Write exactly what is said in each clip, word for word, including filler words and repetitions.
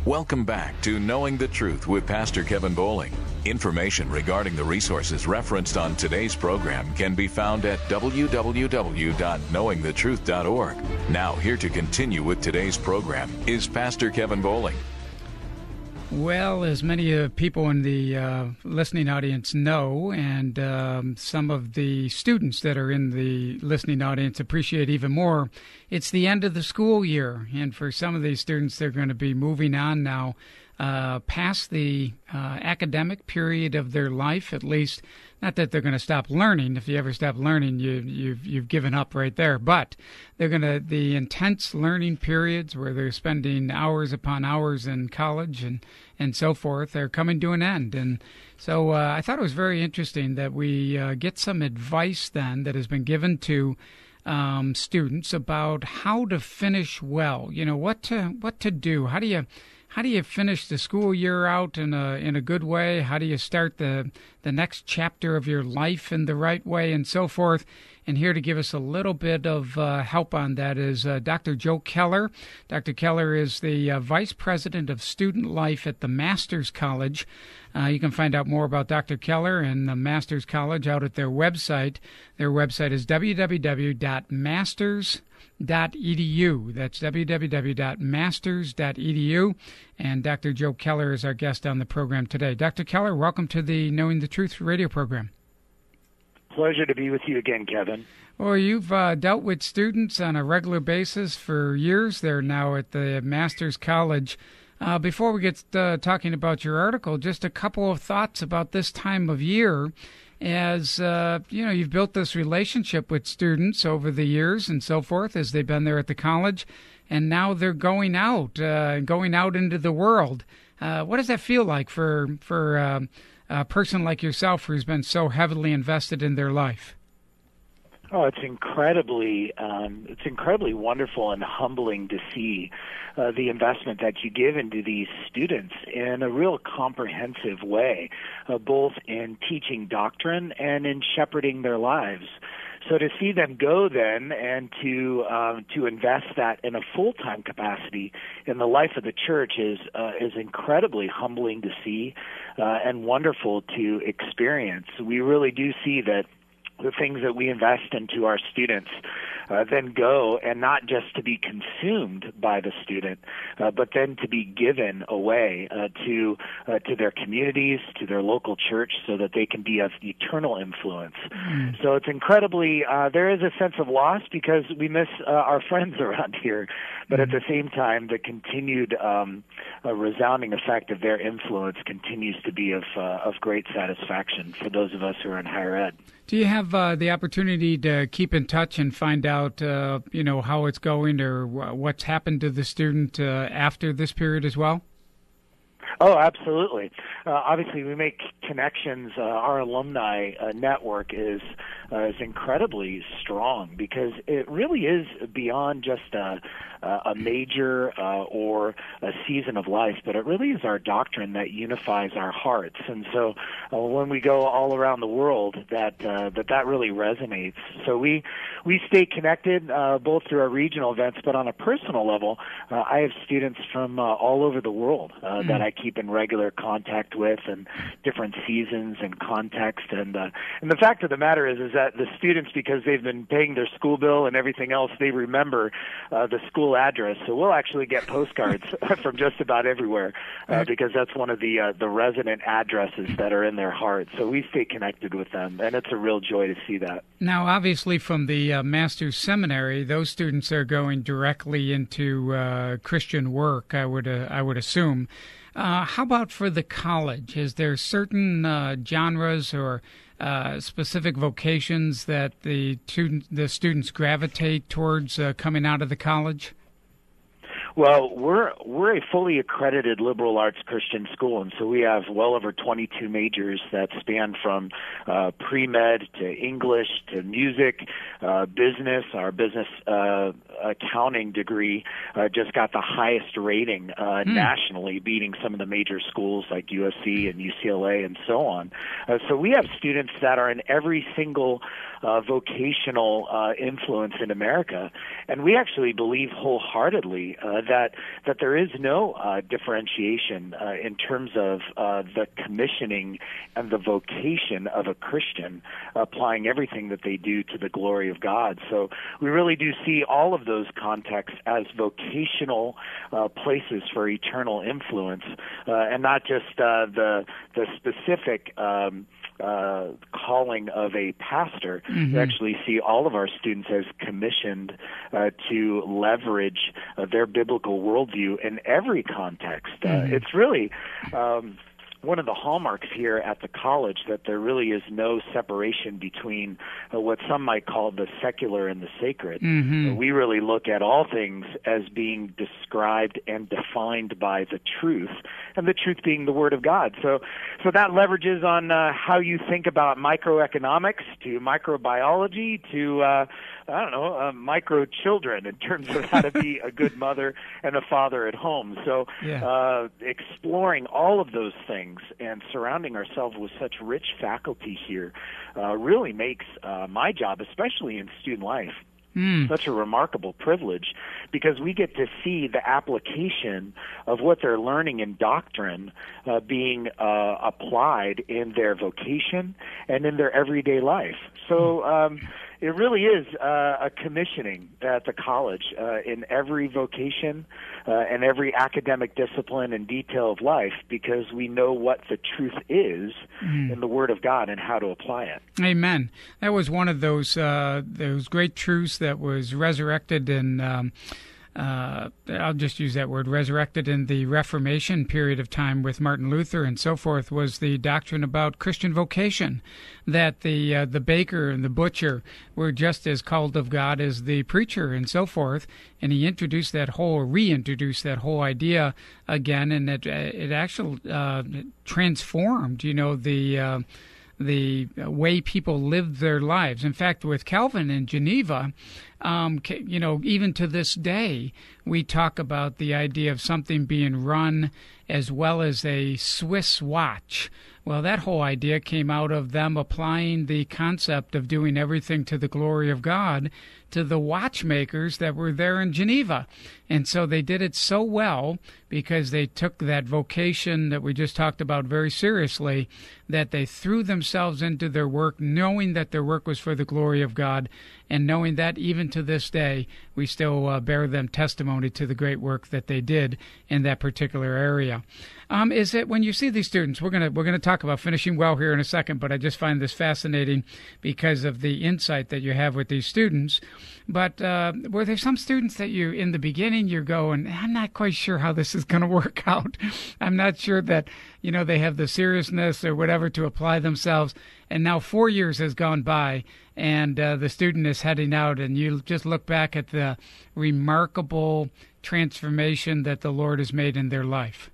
Welcome back to Knowing the Truth with Pastor Kevin Bowling. Information regarding the resources referenced on today's program can be found at w w w dot knowing the truth dot org. Now, here to continue with today's program is Pastor Kevin Bowling. Well, as many uh, people in the uh, listening audience know, and um, some of the students that are in the listening audience appreciate even more, it's the end of the school year. And for some of these students, they're going to be moving on now uh, past the uh, academic period of their life, at least. Not that they're going to stop learning. If you ever stop learning, you, you've you've given up right there. But they're going to the intense learning periods where they're spending hours upon hours in college and, and so forth are coming to an end. And so uh, I thought it was very interesting that we uh, get some advice then that has been given to um, students about how to finish well. You know, what to what to do. How do you How do you finish the school year out in a in a good way? How do you start the the next chapter of your life in the right way, and so forth? And here to give us a little bit of uh, help on that is uh, Doctor Joe Keller. Doctor Keller is the uh, Vice President of Student Life at the Masters College. Uh, you can find out more about Doctor Keller and the Masters College out at their website. Their website is w w w dot masters dot e d u. That's w w w dot masters dot e d u. And Doctor Joe Keller is our guest on the program today. Doctor Keller, welcome to the Knowing the Truth radio program. Pleasure to be with you again, Kevin. Well, you've uh, dealt with students on a regular basis for years there now at the Masters College. Uh, before we get uh, talking about your article, just a couple of thoughts about this time of year. As, uh, you know, you've built this relationship with students over the years and so forth as they've been there at the college, and now they're going out, uh, going out into the world. Uh, what does that feel like for, for uh, a person like yourself who's been so heavily invested in their life? Oh, it's incredibly, um, it's incredibly wonderful and humbling to see uh, the investment that you give into these students in a real comprehensive way, uh, both in teaching doctrine and in shepherding their lives. So to see them go then and to uh, to invest that in a full-time capacity in the life of the church is uh, is incredibly humbling to see uh, and wonderful to experience. We really do see that the things that we invest into our students uh, then go, and not just to be consumed by the student, uh, but then to be given away uh, to uh, to their communities, to their local church, so that they can be of eternal influence. Mm. So it's incredibly, uh, there is a sense of loss because we miss uh, our friends around here, but mm. at the same time, the continued um, uh, resounding effect of their influence continues to be of uh, of great satisfaction for those of us who are in higher ed. Do you have uh, the opportunity to keep in touch and find out, uh, you know, how it's going or what's happened to the student uh, after this period as well? Oh, absolutely. Uh, obviously, we make connections. Uh, our alumni uh, network is uh, is incredibly strong because it really is beyond just a, a major uh, or a season of life, but it really is our doctrine that unifies our hearts. And so, uh, when we go all around the world, that uh, that that really resonates. So we we stay connected uh, both through our regional events, but on a personal level, uh, I have students from uh, all over the world uh, mm-hmm. that I keep in regular contact with, and different seasons and context. And uh, and the fact of the matter is, is that the students, because they've been paying their school bill and everything else, they remember uh, the school address. So we'll actually get postcards from just about everywhere uh, because that's one of the uh, the resident addresses that are in their heart. So we stay connected with them, and it's a real joy to see that. Now, obviously, from the uh, Master's Seminary, those students are going directly into uh, Christian work, I would uh, I would assume. Uh, how about for the college? Is there certain uh, genres or uh, specific vocations that the student, the students gravitate towards uh, coming out of the college? Well, we're we're a fully accredited liberal arts Christian school, and so we have well over twenty-two majors that span from uh, pre-med to English to music, uh, business. Our business uh, accounting degree uh, just got the highest rating uh, mm. nationally, beating some of the major schools like U S C and U C L A and so on. Uh, so we have students that are in every single uh, vocational uh, influence in America, and we actually believe wholeheartedly uh, that that there is no uh, differentiation uh, in terms of uh, the commissioning and the vocation of a Christian, applying everything that they do to the glory of God. So we really do see all of those contexts as vocational uh, places for eternal influence, uh, and not just uh, the the specific Um, Uh, calling of a pastor. Mm-hmm. We actually see all of our students as commissioned uh, to leverage uh, their biblical worldview in every context. Mm-hmm. Uh, it's really um, one of the hallmarks here at the college that there really is no separation between uh, what some might call the secular and the sacred. Mm-hmm. Uh, we really look at all things as being described and defined by the truth, and the truth being the Word of God. So, so that leverages on uh, how you think about microeconomics to microbiology to uh, I don't know, uh, micro children in terms of how to be a good mother and a father at home. So yeah. uh, exploring all of those things and surrounding ourselves with such rich faculty here uh, really makes uh, my job, especially in student life, Mm. such a remarkable privilege, because we get to see the application of what they're learning in doctrine uh, being uh, applied in their vocation and in their everyday life. So um, it really is uh, a commissioning at the college uh, in every vocation uh, and every academic discipline and detail of life, because we know what the truth is mm. in the Word of God and how to apply it. Amen. That was one of those uh, those great truths that was resurrected in, um, uh, I'll just use that word, resurrected in the Reformation period of time with Martin Luther and so forth, was the doctrine about Christian vocation, that the uh, the baker and the butcher were just as called of God as the preacher and so forth. And he introduced that whole, reintroduced that whole idea again, and it, it actually uh, transformed, you know, the... Uh, the way people lived their lives. In fact, with Calvin in Geneva, um, you know, even to this day, we talk about the idea of something being run as well as a Swiss watch. Well, that whole idea came out of them applying the concept of doing everything to the glory of God to the watchmakers that were there in Geneva. And so they did it so well because they took that vocation that we just talked about very seriously, that they threw themselves into their work, knowing that their work was for the glory of God, and knowing that even to this day, we still uh, bear them testimony to the great work that they did in that particular area. Um, is it when you see these students, we're gonna we're gonna talk about finishing well here in a second, but I just find this fascinating because of the insight that you have with these students. But uh, were there some students that you, in the beginning, you're going, I'm not quite sure how this is going to work out. I'm not sure that, you know, they have the seriousness or whatever to apply themselves. And now four years has gone by, and uh, the student is heading out, and you just look back at the remarkable transformation that the Lord has made in their life.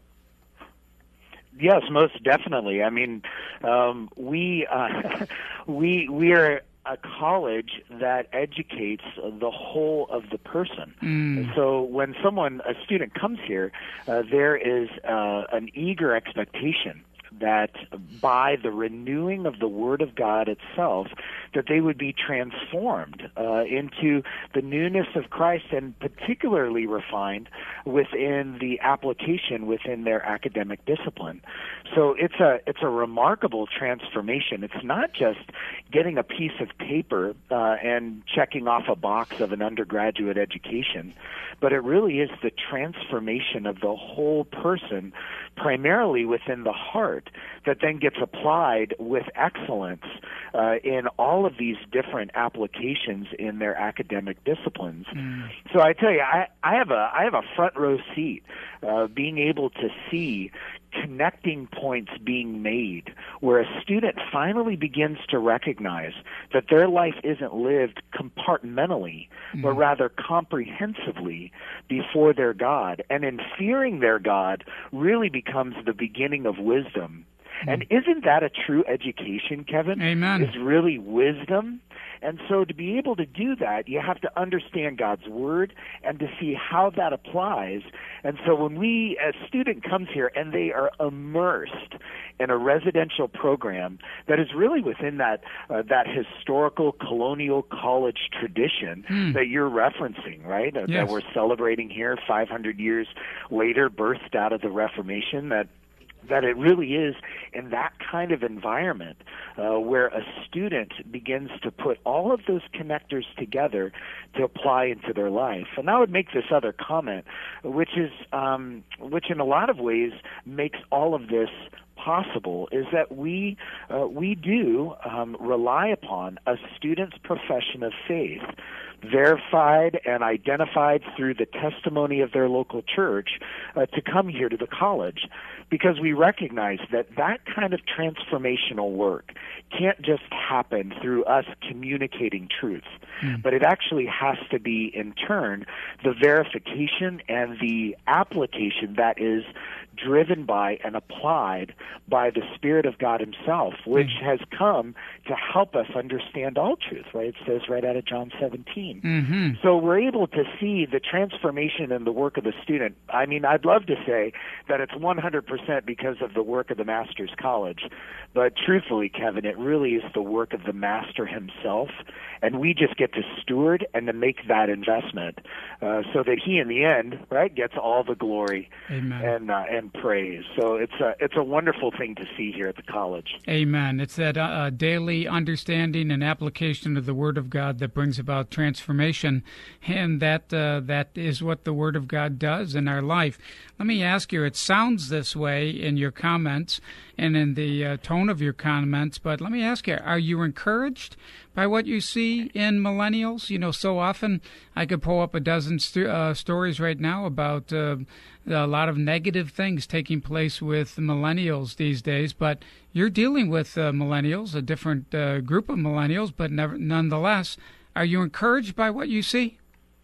Yes, most definitely. I mean, um, we uh, we we are a college that educates the whole of the person. Mm. So when someone, a student comes here, uh, there is uh, an eager expectation that by the renewing of the Word of God itself, that they would be transformed uh, into the newness of Christ, and particularly refined within the application within their academic discipline. So it's a it's a remarkable transformation. It's not just getting a piece of paper uh, and checking off a box of an undergraduate education, but it really is the transformation of the whole person, primarily within the heart, that then gets applied with excellence uh, in all of these different applications in their academic disciplines. Mm. So I tell you, I, I have a I have a front row seat uh, being able to see connecting points being made where a student finally begins to recognize that their life isn't lived compartmentally, mm. but rather comprehensively before their God. And in fearing their God really becomes the beginning of wisdom. Mm. And isn't that a true education, Kevin? Amen. It's really wisdom. And so to be able to do that, you have to understand God's Word and to see how that applies. And so when we, a student comes here and they are immersed in a residential program that is really within that uh, that historical colonial college tradition mm. that you're referencing, right? Uh, yes. That we're celebrating here five hundred years later, birthed out of the Reformation, that that it really is in that kind of environment uh, where a student begins to put all of those connectors together to apply into their life. And I would make this other comment, which is, um, which in a lot of ways makes all of this possible, is that we uh, we do um, rely upon a student's profession of faith, verified and identified through the testimony of their local church, uh, to come here to the college, because we recognize that that kind of transformational work can't just happen through us communicating truth, mm. but it actually has to be, in turn, the verification and the application that is driven by and applied by the Spirit of God Himself, which mm. has come to help us understand all truth, right? It says right out of John seventeen. Mm-hmm. So we're able to see the transformation in the work of the student. I mean, I'd love to say that it's one hundred percent because of the work of the Master's College, but truthfully, Kevin, it really is the work of the Master himself, and we just get to steward and to make that investment uh, so that he, in the end, right, gets all the glory Amen. and uh, and praise. So it's a it's a wonderful thing to see here at the college. Amen. It's that uh, daily understanding and application of the Word of God that brings about transformation, and that uh, that is what the Word of God does in our life. Let me ask you, it sounds this way in your comments and in the uh, tone of your comments, but let me ask you, are you encouraged by what you see in millennials? You know, so often I could pull up a dozen st- uh, stories right now about uh, a lot of negative things taking place with millennials these days, but you're dealing with uh, millennials, a different uh, group of millennials, but never, nonetheless, are you encouraged by what you see?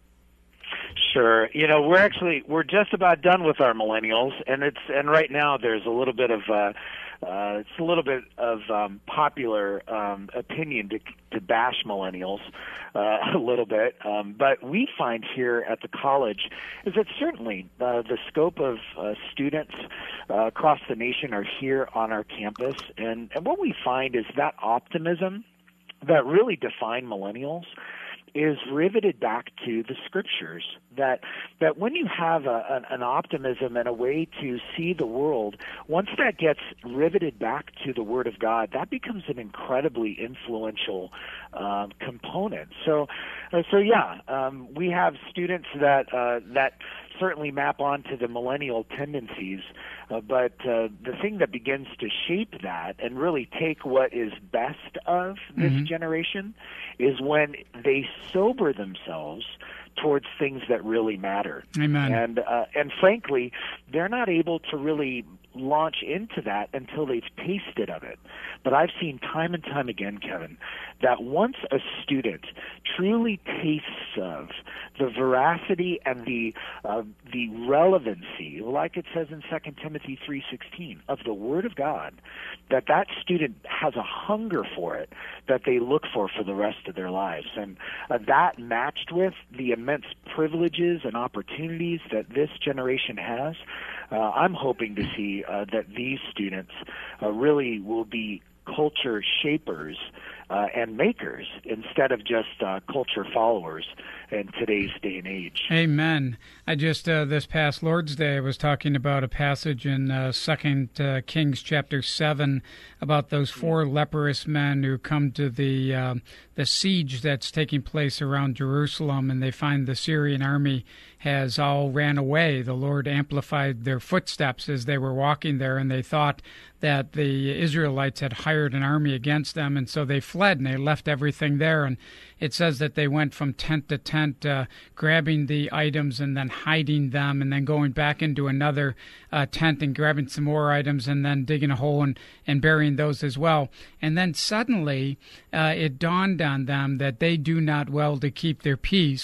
Sure. You know, we're actually we're just about done with our millennials, and it's and right now there's a little bit of uh, uh, it's a little bit of um, popular um, opinion to to bash millennials uh, a little bit, um, but we find here at the college is that certainly uh, the scope of uh, students uh, across the nation are here on our campus, and and what we find is that optimism that really define millennials is riveted back to the Scriptures, that that when you have a, an, an optimism and a way to see the world, once that gets riveted back to the Word of God, that becomes an incredibly influential um, component. So, uh, so yeah, um, we have students that uh, that certainly map onto the millennial tendencies, uh, but uh, the thing that begins to shape that and really take what is best of this mm-hmm. generation is when they sober themselves towards things that really matter. Amen. And uh, and frankly, they're not able to really launch into that until they've tasted of it. But I've seen time and time again, Kevin, that once a student truly tastes of the veracity and the uh, the relevancy, like it says in Second Timothy three sixteen, of the Word of God, that that student has a hunger for it that they look for for the rest of their lives. And uh, that matched with the immense privileges and opportunities that this generation has, uh, I'm hoping to see uh, that these students uh, really will be culture shapers uh, and makers instead of just uh, culture followers in today's day and age. Amen. I just, uh, this past Lord's Day, I was talking about a passage in uh, Second uh, Kings chapter seven about those four leprous men who come to the uh, the siege that's taking place around Jerusalem, and they find the Syrian army has all ran away. The Lord amplified their footsteps as they were walking there, and they thought that the Israelites had hired an army against them, and so they fled, and they left everything there. And it says that they went from tent to tent, uh, grabbing the items and then hiding them, and then going back into another uh, tent and grabbing some more items and then digging a hole and, and burying those as well. And then suddenly uh, it dawned on them that they do not well to keep their peace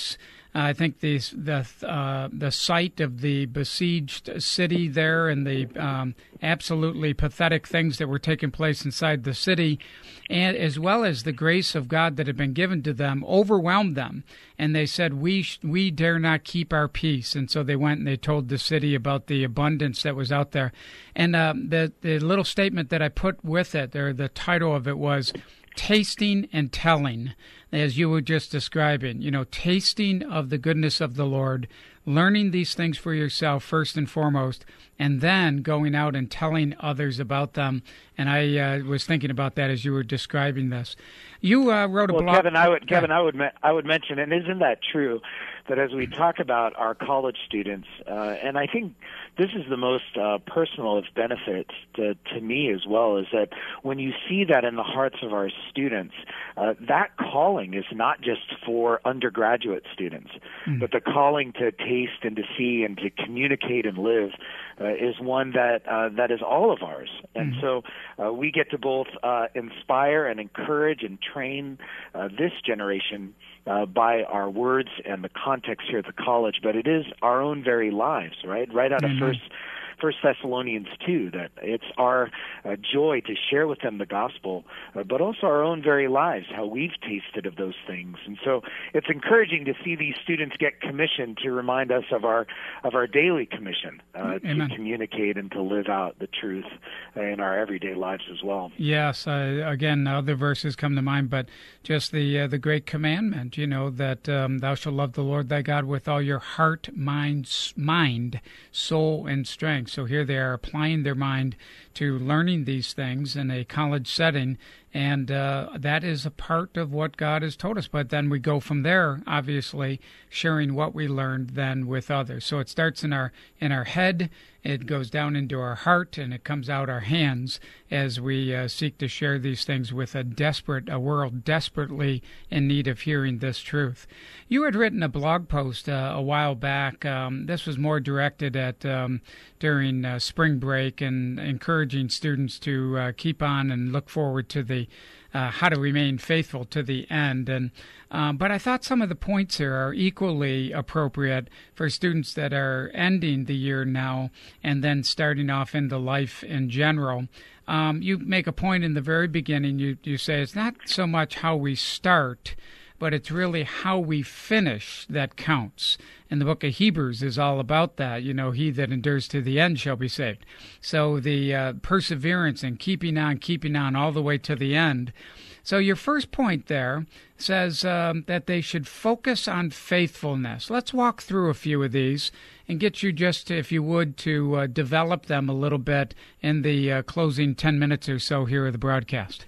I think the the uh, the sight of the besieged city there and the um, absolutely pathetic things that were taking place inside the city, and as well as the grace of God that had been given to them, overwhelmed them. And they said, we sh- we dare not keep our peace. And so they went and they told the city about the abundance that was out there. And um, the, the little statement that I put with it, or the title of it, was tasting and telling, as you were just describing, you know, tasting of the goodness of the Lord, learning these things for yourself first and foremost, and then going out and telling others about them. And I uh, was thinking about that as you were describing this. You uh, wrote a well, blog. Kevin, I would, Kevin, I would, I would mention, and isn't that true, that as we talk about our college students, uh, and I think this is the most uh, personal of benefits to, to me as well, is that when you see that in the hearts of our students, uh, that calling is not just for undergraduate students, mm. but the calling to taste and to see and to communicate and live uh, is one that uh, that is all of ours. And mm. so uh, we get to both uh, inspire and encourage and train uh, this generation Uh, by our words and the context here at the college, but it is our own very lives, right? Right out of mm-hmm. First First Thessalonians two, that it's our uh, joy to share with them the gospel, uh, but also our own very lives, how we've tasted of those things. And so it's encouraging to see these students get commissioned to remind us of our of our daily commission uh, to communicate and to live out the truth in our everyday lives as well. Yes, uh, again, other verses come to mind, but just the uh, the great commandment, you know, that um, thou shalt love the Lord thy God with all your heart, mind, mind, soul, and strength. So here they are applying their mind to learning these things in a college setting, and uh, that is a part of what God has told us. But then we go from there, obviously, sharing what we learned then with others. So it starts in our in our head, it goes down into our heart, and it comes out our hands as we uh, seek to share these things with a desperate, a world desperately in need of hearing this truth. You had written a blog post uh, a while back. Um, this was more directed at um, during uh, spring break and encouraging students to uh, keep on and look forward to the Uh, how to remain faithful to the end. And um, but I thought some of the points here are equally appropriate for students that are ending the year now and then starting off into life in general. Um, you make a point in the very beginning. You, you say it's not so much how we start, but it's really how we finish that counts. And the book of Hebrews is all about that. You know, he that endures to the end shall be saved. So the uh, perseverance and keeping on, keeping on all the way to the end. So your first point there says um, that they should focus on faithfulness. Let's walk through a few of these and get you just, if you would, to uh, develop them a little bit in the uh, closing ten minutes or so here of the broadcast.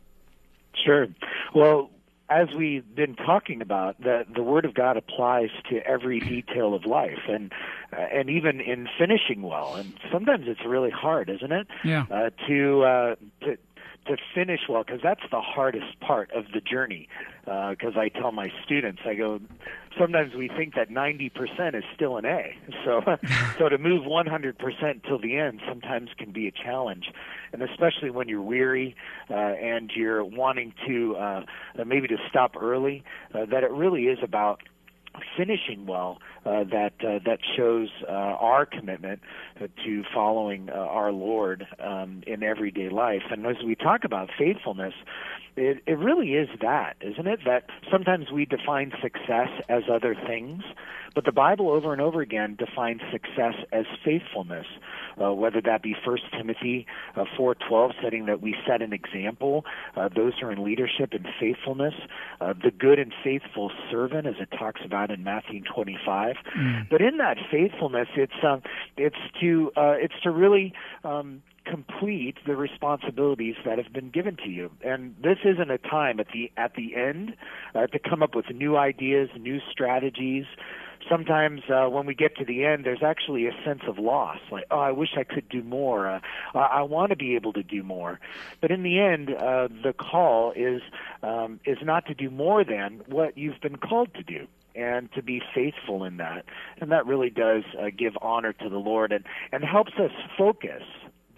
Sure. Well, as we've been talking about, the the Word of God applies to every detail of life, and uh, and even in finishing well. And sometimes it's really hard, isn't it? Yeah. Uh, to uh, to to finish well, because that's the hardest part of the journey. Because uh, I tell my students, I go, sometimes we think that ninety percent is still an A. So so to move one hundred percent till the end sometimes can be a challenge. And especially when you're weary uh, and you're wanting to uh, maybe to stop early, uh, that it really is about finishing well, uh, that uh, that shows uh, our commitment uh, to following uh, our Lord um, in everyday life. And as we talk about faithfulness, it, it really is that, isn't it? That sometimes we define success as other things, but the Bible over and over again defines success as faithfulness, uh, whether that be First Timothy uh, four twelve, setting that we set an example, uh, those who are in leadership and faithfulness, uh, the good and faithful servant, as it talks about in Matthew twenty-five. Mm. But in that faithfulness, it's uh, it's to uh, it's to really um, complete the responsibilities that have been given to you. And this isn't a time at the at the end uh, to come up with new ideas, new strategies. Sometimes uh, when we get to the end, there's actually a sense of loss, like, oh, I wish I could do more. Uh, I, I want to be able to do more. But in the end, uh, the call is um, is not to do more than what you've been called to do, and to be faithful in that. And that really does uh, give honor to the Lord and, and helps us focus.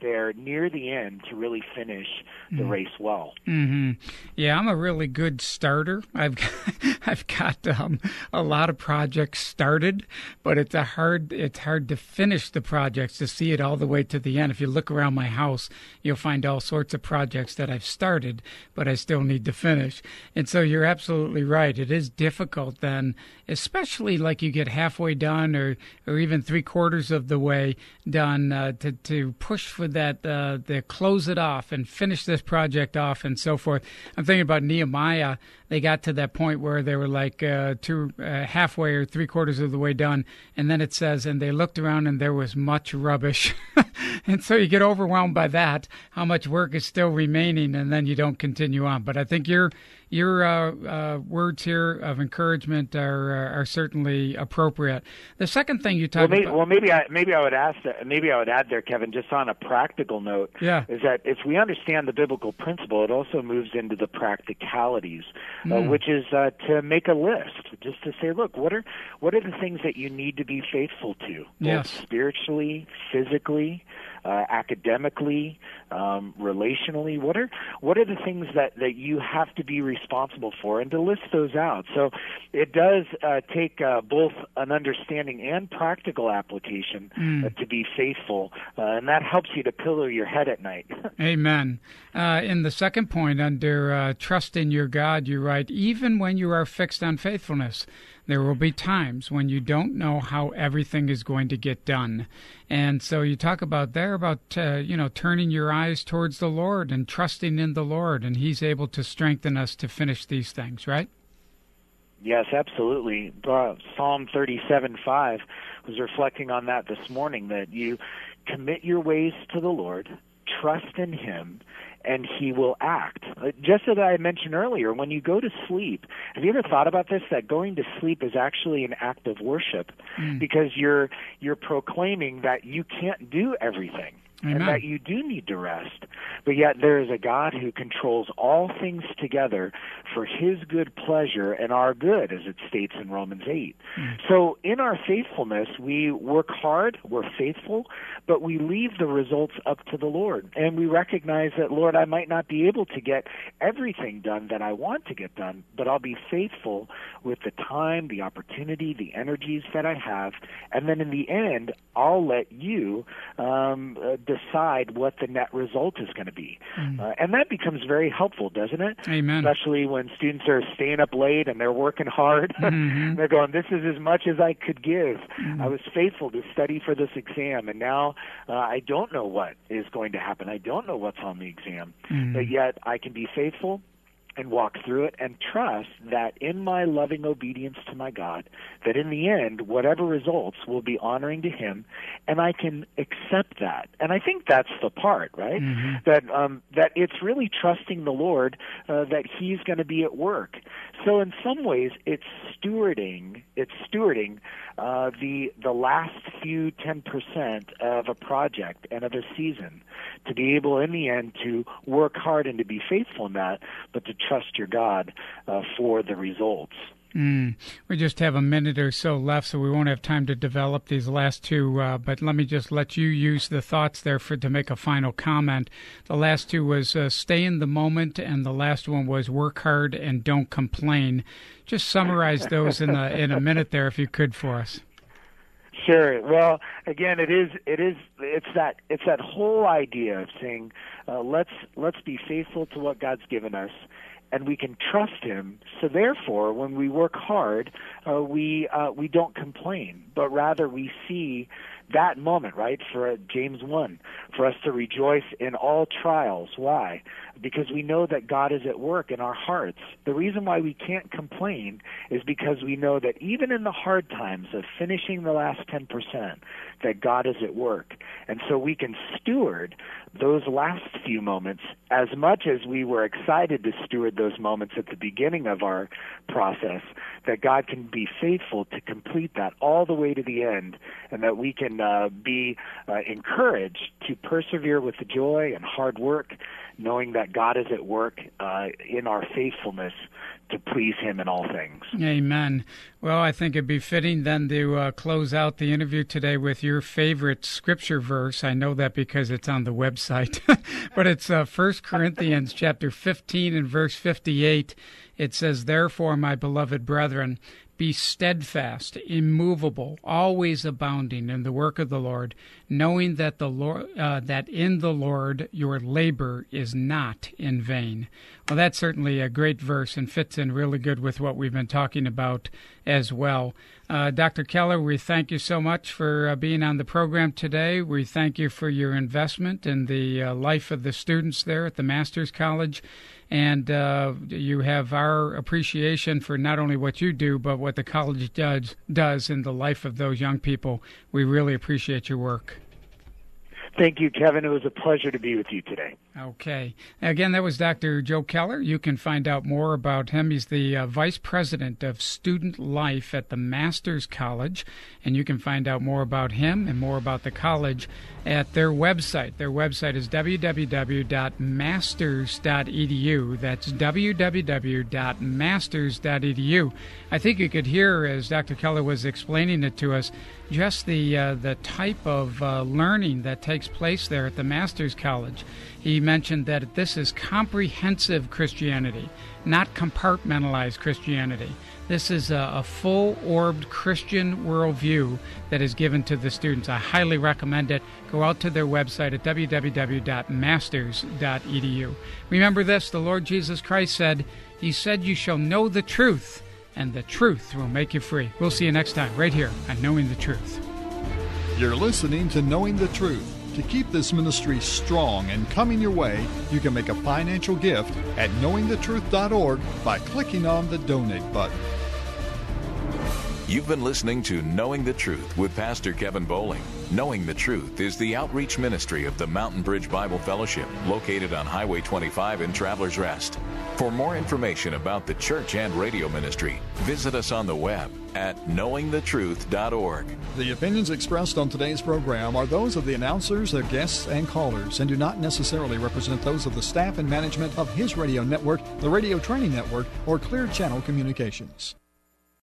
there near the end to really finish the mm. race well. Mm-hmm. Yeah, I'm a really good starter. I've I've got um, a lot of projects started, but it's a hard it's hard to finish the projects, to see it all the way to the end. If you look around my house, you'll find all sorts of projects that I've started, but I still need to finish. And so you're absolutely right. It is difficult then, especially like you get halfway done or, or even three quarters of the way done, uh, to, to push for that, uh, to close it off and finish this project off and so forth. I'm thinking about Nehemiah. They got to that point where they were like uh, two, uh, halfway or three quarters of the way done. And then it says, and they looked around and there was much rubbish. And so you get overwhelmed by that, how much work is still remaining, and then you don't continue on. But I think your your uh, uh, words here of encouragement are are certainly appropriate. The second thing you talked well, maybe, about, well, maybe I maybe I would ask that, maybe I would add there, Kevin, just on a practical note, yeah. is that if we understand the biblical principle, it also moves into the practicalities, mm. uh, which is uh, to make a list, just to say, look, what are what are the things that you need to be faithful to, both yes. spiritually, physically, uh, academically, um, relationally. What are what are the things that, that you have to be responsible for, and to list those out. So it does uh, take uh, both an understanding and practical application mm. uh, to be faithful, uh, and that helps you to pillow your head at night. Amen. Uh, in the second point, under uh, trust in your God, you write, even when you are fixed on faithfulness, there will be times when you don't know how everything is going to get done. And so you talk about there about, uh, you know, turning your eyes towards the Lord and trusting in the Lord, and He's able to strengthen us to finish these things, right? Yes, absolutely. Uh, Psalm thirty-seven five was reflecting on that this morning, that you commit your ways to the Lord, trust in Him, and He will act. Just as I mentioned earlier, when you go to sleep, have you ever thought about this, that going to sleep is actually an act of worship, mm. because you're you're proclaiming that you can't do everything. Amen. And that you do need to rest. But yet there is a God who controls all things together for His good pleasure and our good, as it states in Romans eight. Mm. So in our faithfulness, we work hard, we're faithful, but we leave the results up to the Lord. And we recognize that, Lord, I might not be able to get everything done that I want to get done, but I'll be faithful with the time, the opportunity, the energies that I have. And then in the end, I'll let you um, uh, decide what the net result is going to be. Mm. Uh, and that becomes very helpful, doesn't it? Amen. Especially when students are staying up late and they're working hard. Mm-hmm. They're going, this is as much as I could give. Mm. I was faithful to study for this exam, and now uh, I don't know what is going to happen. I don't know what's on the exam. Mm. But yet I can be faithful and walk through it and trust that in my loving obedience to my God, that in the end, whatever results will be honoring to Him, and I can accept that. And I think that's the part, right? Mm-hmm. That um, that it's really trusting the Lord uh, that He's going to be at work. So in some ways, it's stewarding. It's stewarding uh, the the last few ten percent of a project and of a season, to be able in the end to work hard and to be faithful in that, but to trust your God uh, for the results. Mm. We just have a minute or so left, so we won't have time to develop these last two, uh, but let me just let you use the thoughts there for to make a final comment. The last two was uh, stay in the moment, and the last one was work hard and don't complain. Just summarize those in a, in a minute there, if you could, for us. Sure. Well, again, it is it is it's that it's that whole idea of saying uh, let's let's be faithful to what God's given us, and we can trust Him. So therefore, when we work hard, uh, we uh, we don't complain, but rather we see that moment, right, for uh, James one, for us to rejoice in all trials. Why? Because we know that God is at work in our hearts. The reason why we can't complain is because we know that even in the hard times of finishing the last ten percent, that God is at work. And so we can steward those last few moments as much as we were excited to steward those moments at the beginning of our process, that God can be faithful to complete that all the way to the end, and that we can uh, be uh, encouraged to persevere with joy and hard work, knowing that God is at work uh, in our faithfulness to please him in all things. Amen. Well, I think it'd be fitting then to uh, close out the interview today with your favorite scripture verse. I know that because it's on the website, but it's uh, First Corinthians chapter fifteen and verse fifty-eight. It says, "Therefore, my beloved brethren, be steadfast, immovable, always abounding in the work of the Lord, knowing that the Lord, uh, that in the Lord your labor is not in vain." Well, that's certainly a great verse and fits in really good with what we've been talking about as well. Uh, Doctor Keller, we thank you so much for uh, being on the program today. We thank you for your investment in the uh, life of the students there at the Master's College. And uh, you have our appreciation for not only what you do, but what the college does, does in the life of those young people. We really appreciate your work. Thank you, Kevin. It was a pleasure to be with you today. Okay. Again, that was Doctor Joe Keller. You can find out more about him. He's the uh, Vice President of Student Life at the Master's College, and you can find out more about him and more about the college at their website. Their website is w w w dot masters dot e d u. That's w w w dot masters dot e d u. I think you could hear, as Doctor Keller was explaining it to us, just the uh, the type of uh, learning that takes place there at the Master's College. He mentioned that this is comprehensive Christianity, not compartmentalized Christianity. This is a, a full-orbed Christian worldview that is given to the students. I highly recommend it. Go out to their website at w w w dot masters dot e d u. Remember this, the Lord Jesus Christ said, He said, "You shall know the truth, and the truth will make you free." We'll see you next time, right here on Knowing the Truth. You're listening to Knowing the Truth. To keep this ministry strong and coming your way, you can make a financial gift at knowing the truth dot org by clicking on the donate button. You've been listening to Knowing the Truth with Pastor Kevin Bowling. Knowing the Truth is the outreach ministry of the Mountain Bridge Bible Fellowship, located on Highway twenty-five in Travelers Rest. For more information about the church and radio ministry, visit us on the web at knowing the truth dot org. The opinions expressed on today's program are those of the announcers, their guests, and callers, and do not necessarily represent those of the staff and management of His Radio Network, the Radio Training Network, or Clear Channel Communications.